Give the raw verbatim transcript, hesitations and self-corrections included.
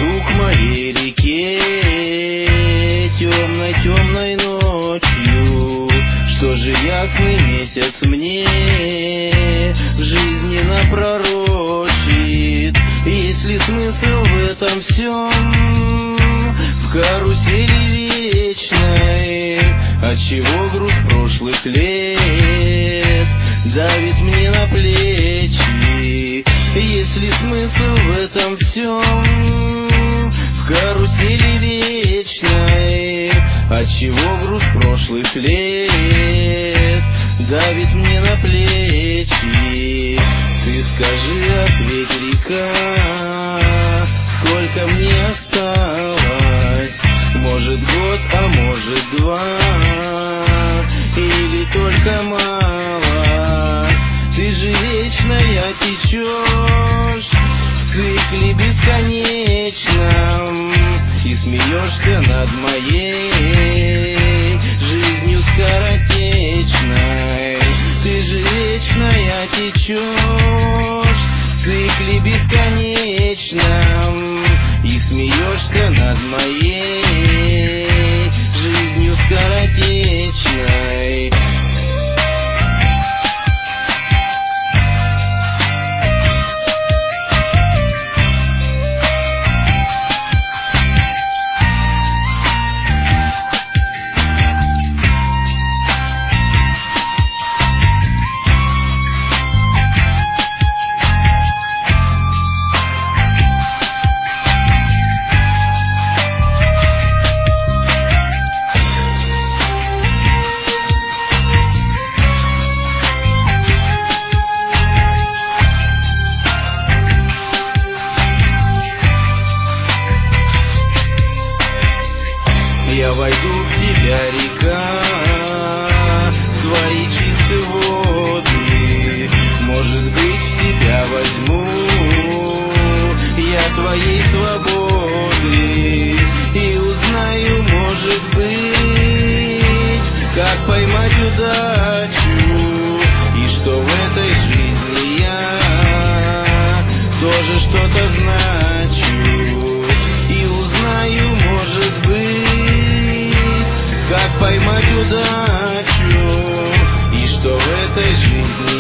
Пойду к моей реке темной-темной ночью. Что же ясный месяц мне в жизни напророчит? Есть ли смысл в этом всем, в карусели вечной? Отчего груз прошлых лет давит мне на плечи? Есть ли смысл в этом всем, в карусели вечной? Отчего груз прошлых лет давит мне на плечи? Ты скажи, ответь, река, сколько мне осталось? Может год, а может два, или только мало? Ты же вечная течешь в цикле бесконечном и смеешься над моей жизнью скоротечной. Ты же вечная течешь в цикле бесконечном и смеешься над моей жизнью скоротечной. Я войду в тебя, река, в твои чистые воды. Может быть, в себя возьму я твоей свободы и узнаю, может быть, как поймать удачу, и что в этой жизни я тоже что-то значу. И узнаю, может быть, как поймать удачу, и что в этой жизни